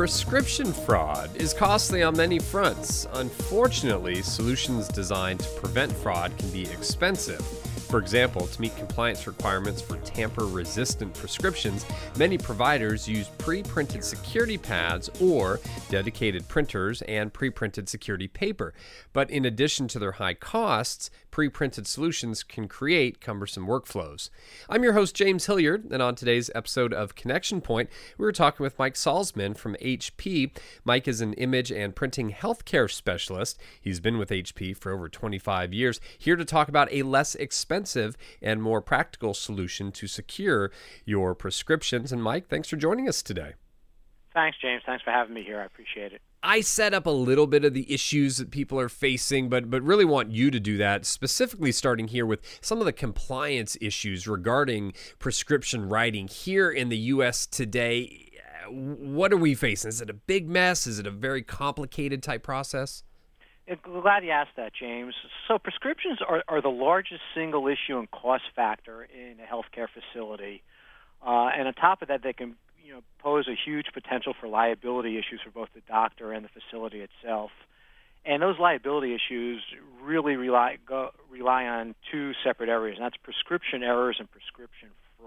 Prescription fraud is costly on many fronts. Unfortunately, solutions designed to prevent fraud can be expensive. For example, to meet compliance requirements for tamper-resistant prescriptions, many providers use pre-printed security pads or dedicated printers and pre-printed security paper. But in addition to their high costs, pre-printed solutions can create cumbersome workflows. I'm your host, James Hilliard, and on today's episode of Connection Point, we were talking with Mike Salzman from HP. Mike is an image and printing healthcare specialist. He's been with HP for over 25 years, here to talk about a less expensive and more practical solution to secure your prescriptions. And Mike, thanks for joining us today. Thanks, James. Thanks for having me here. I appreciate it. I set up a little bit of the issues that people are facing, but really want you to do that, specifically starting here with some of the compliance issues regarding prescription writing here in the U.S. today. What are we facing? Is it a big mess? Is it a very complicated type process? Glad you asked that, James. So prescriptions are the largest single issue and cost factor in a healthcare facility. And on top of that, they can pose a huge potential for liability issues for both the doctor and the facility itself. And those liability issues really rely on two separate areas, and that's prescription errors and prescription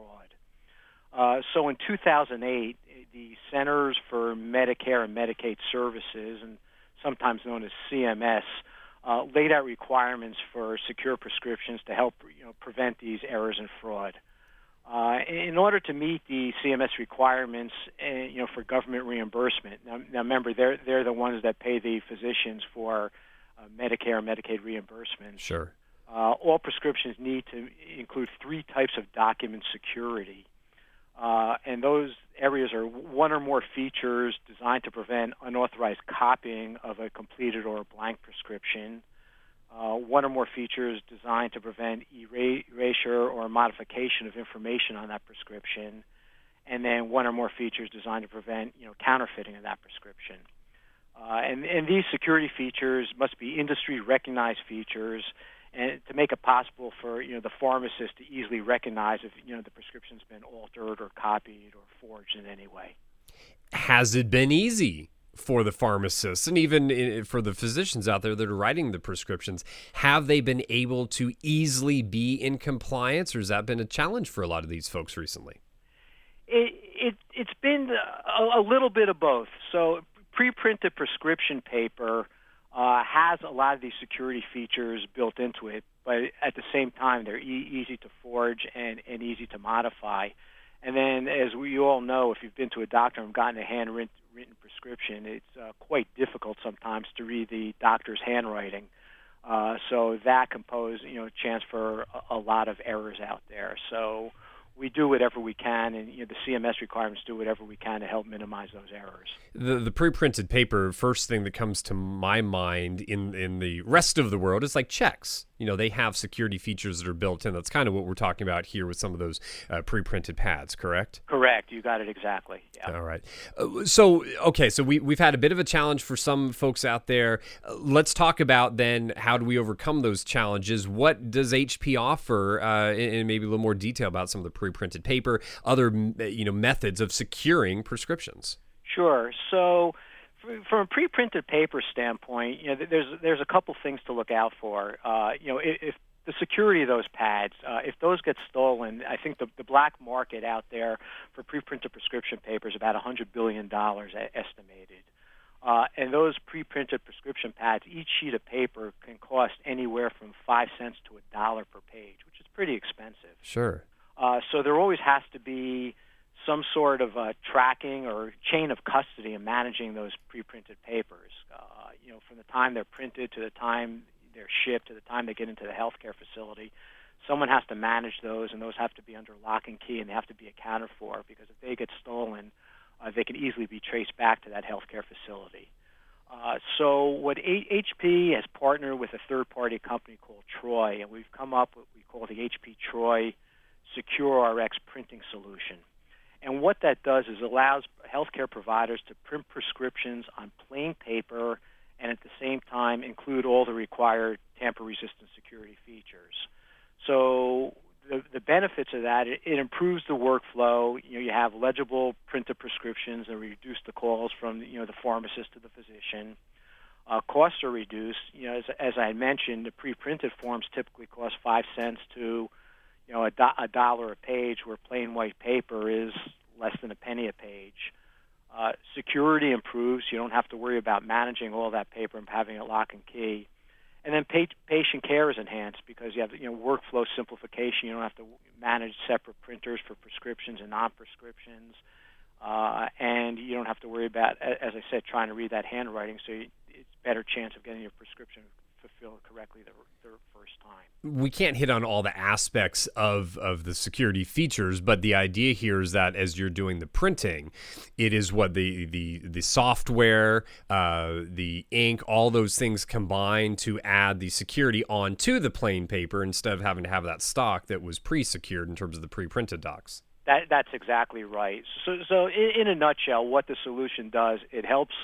fraud. So in 2008, the Centers for Medicare and Medicaid Services, and sometimes known as CMS, laid out requirements for secure prescriptions to help prevent these errors and fraud. In order to meet the CMS requirements, for government reimbursement. Now remember, they're the ones that pay the physicians for Medicare and Medicaid reimbursements. Sure. All prescriptions need to include three types of document security. And those areas are one or more features designed to prevent unauthorized copying of a completed or a blank prescription, one or more features designed to prevent erasure or modification of information on that prescription, and then one or more features designed to prevent counterfeiting of that prescription. And these security features must be industry-recognized features, and to make it possible for the pharmacist to easily recognize if the prescription's been altered or copied or forged in any way. Has it been easy for the pharmacists and even for the physicians out there that are writing the prescriptions? Have they been able to easily be in compliance, or has that been a challenge for a lot of these folks recently? It's been a little bit of both. So pre-printed prescription paper has a lot of these security features built into it, but at the same time, they're easy to forge and easy to modify. And then, as we all know, if you've been to a doctor and gotten a handwritten prescription, it's quite difficult sometimes to read the doctor's handwriting. So that can pose, a chance for a lot of errors out there. So we do whatever we can, and the CMS requirements do whatever we can to help minimize those errors. The pre-printed paper, first thing that comes to my mind in the rest of the world is like checks. They have security features that are built in. That's kind of what we're talking about here with some of those pre-printed pads, correct? Correct. You got it exactly. Yeah. All right. So we've had a bit of a challenge for some folks out there. Let's talk about then how do we overcome those challenges? What does HP offer in maybe a little more detail about some of the pre-printed paper, other methods of securing prescriptions? Sure. So from a pre-printed paper standpoint, there's a couple things to look out for. If the security of those pads, if those get stolen, I think the black market out there for pre-printed prescription paper is about $100 billion estimated. And those pre-printed prescription pads, each sheet of paper can cost anywhere from 5 cents to $1 per page, which is pretty expensive. Sure. So there always has to be some sort of tracking or chain of custody in managing those pre-printed papers. From the time they're printed to the time they're shipped to the time they get into the healthcare facility, someone has to manage those, and those have to be under lock and key, and they have to be accounted for, because if they get stolen, they can easily be traced back to that healthcare facility. So what HP has partnered with a third-party company called Troy, and we've come up with what we call the HP Troy Secure RX printing solution. And what that does is allows healthcare providers to print prescriptions on plain paper and at the same time include all the required tamper-resistant security features. So the benefits of that, it improves the workflow. You have legible printed prescriptions and reduce the calls from the pharmacist to the physician. Costs are reduced. As I mentioned, the pre-printed forms typically cost 5 cents to a dollar a page, where plain white paper is less than a penny a page. Security improves. You don't have to worry about managing all that paper and having it lock and key. And then patient care is enhanced because you have workflow simplification. You don't have to manage separate printers for prescriptions and non-prescriptions, and you don't have to worry about, as I said, trying to read that handwriting. So it's a better chance of getting your prescription fulfilled correctly the first time. We can't hit on all the aspects of the security features, but the idea here is that as you're doing the printing, it is what the software, the ink, all those things combine to add the security onto the plain paper instead of having to have that stock that was pre-secured in terms of the pre-printed docs. That's exactly right. So in a nutshell, what the solution does, it helps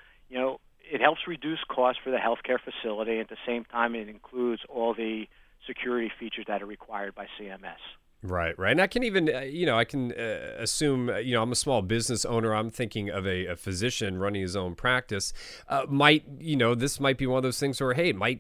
reduce costs for the healthcare facility. At the same time, it includes all the security features that are required by CMS. Right. And I can even, I can assume, I'm a small business owner. I'm thinking of a physician running his own practice. This might be one of those things where, hey, it might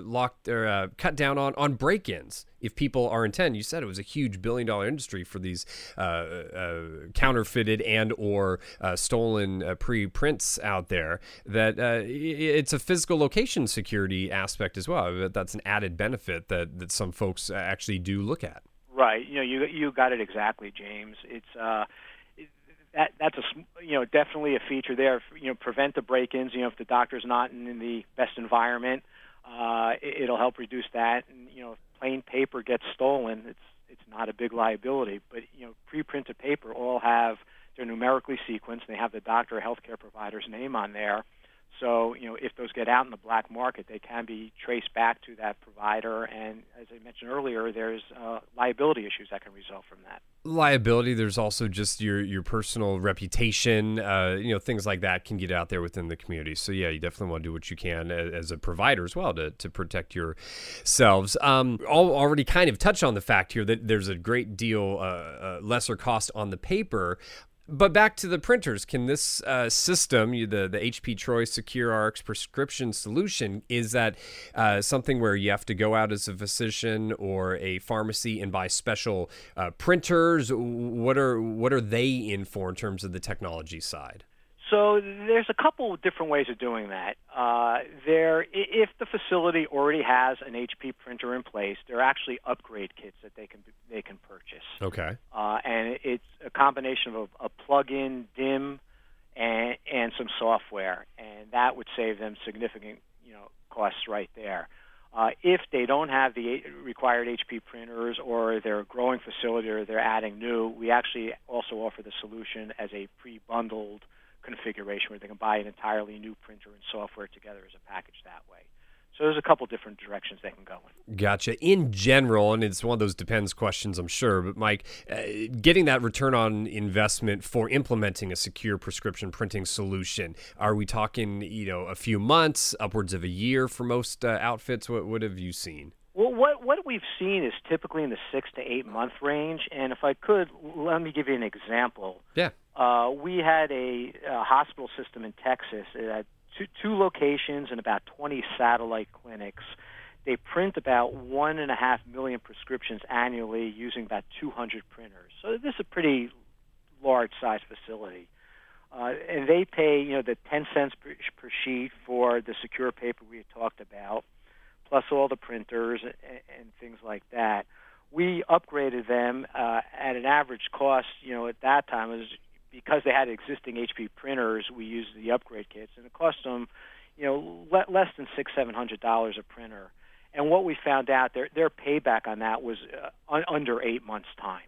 cut down on break-ins if people are intent. You said it was a huge billion-dollar industry for these counterfeited and or stolen pre-prints out there. That it's a physical location security aspect as well. That's an added benefit that some folks actually do look at. Right. You got it exactly, James. It's that's definitely a feature there. Prevent the break-ins. If the doctor's not in the best environment, it'll help reduce that. And if plain paper gets stolen, it's not a big liability. But pre-printed paper all they're numerically sequenced. They have the doctor or healthcare provider's name on there. So, if those get out in the black market, they can be traced back to that provider. And as I mentioned earlier, there's liability issues that can result from that. Liability, there's also just your personal reputation, things like that can get out there within the community. So, yeah, you definitely want to do what you can as a provider as well to protect yourselves. Already kind of touched on the fact here that there's a great deal lesser cost on the paper. But back to the printers, can this system, the HP Troy SecureRx prescription solution, is that something where you have to go out as a physician or a pharmacy and buy special printers? What are they in for in terms of the technology side? So there's a couple different ways of doing that. If the facility already has an HP printer in place, there are actually upgrade kits that they can purchase. Okay. And it's a combination of a plug-in DIMM and some software, and that would save them significant costs right there. If they don't have the required HP printers, or they're a growing facility, or they're adding new, we actually also offer the solution as a pre-bundled configuration where they can buy an entirely new printer and software together as a package that way. So there's a couple different directions they can go in. Gotcha. In general, and it's one of those depends questions, I'm sure, but Mike, getting that return on investment for implementing a secure prescription printing solution, are we talking, a few months, upwards of a year for most outfits? What have you seen? Well, what we've seen is typically in the 6 to 8 month range, and if I could, let me give you an example. Yeah. We had a hospital system in Texas. It had two locations and about 20 satellite clinics. They print about 1.5 million prescriptions annually using about 200 printers. So this is a pretty large-sized facility. And they pay, the 10 cents per sheet for the secure paper we had talked about, plus all the printers and things like that. We upgraded them at an average cost, at that time, it was because they had existing HP printers, we used the upgrade kits, and it cost them, less than $600-700 a printer. And what we found out, their payback on that was under 8 months' time.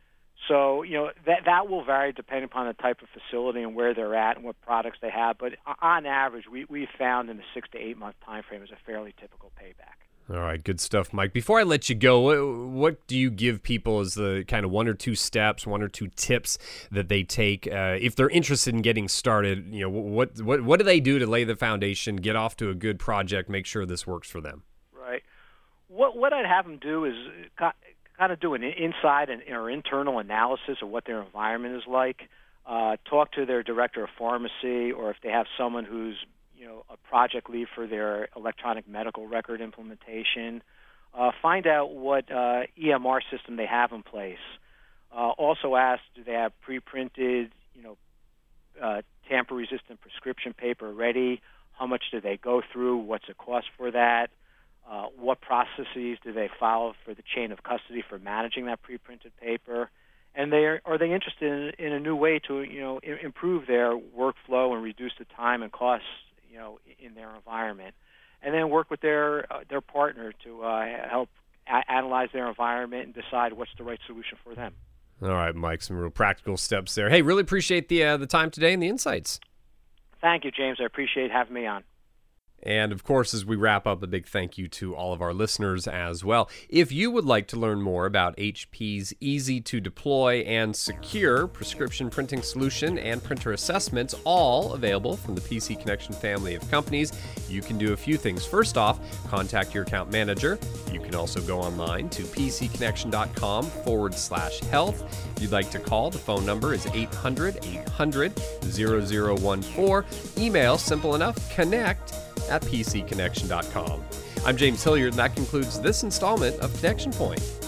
So, that will vary depending upon the type of facility and where they're at and what products they have. But on average, we found in the 6 to 8 month time frame is a fairly typical payback. All right, good stuff, Mike. Before I let you go, what do you give people as the kind of 1 or 2 steps, 1 or 2 tips that they take if they're interested in getting started? What do they do to lay the foundation, get off to a good project, make sure this works for them? Right. What I'd have them do is kind of do an inside or internal analysis of what their environment is like. Talk to their director of pharmacy, or if they have someone who's a project lead for their electronic medical record implementation. Find out what EMR system they have in place. Also ask, do they have pre-printed, tamper-resistant prescription paper ready? How much do they go through? What's the cost for that? What processes do they follow for the chain of custody for managing that pre-printed paper? And are they interested in a new way to improve their workflow and reduce the time and costs in their environment? And then work with their partner to help analyze their environment and decide what's the right solution for them. All right, Mike, some real practical steps there. Hey, really appreciate the time today and the insights. Thank you, James. I appreciate having me on. And of course, as we wrap up, a big thank you to all of our listeners as well. If you would like to learn more about HP's easy to deploy and secure prescription printing solution and printer assessments, all available from the PC Connection family of companies, you can do a few things. First off, contact your account manager. You can also go online to pcconnection.com/health. If you'd like to call, the phone number is 800-800-0014. Email, simple enough, connect@pcconnection.com. I'm James Hilliard, and that concludes this installment of Connection Point.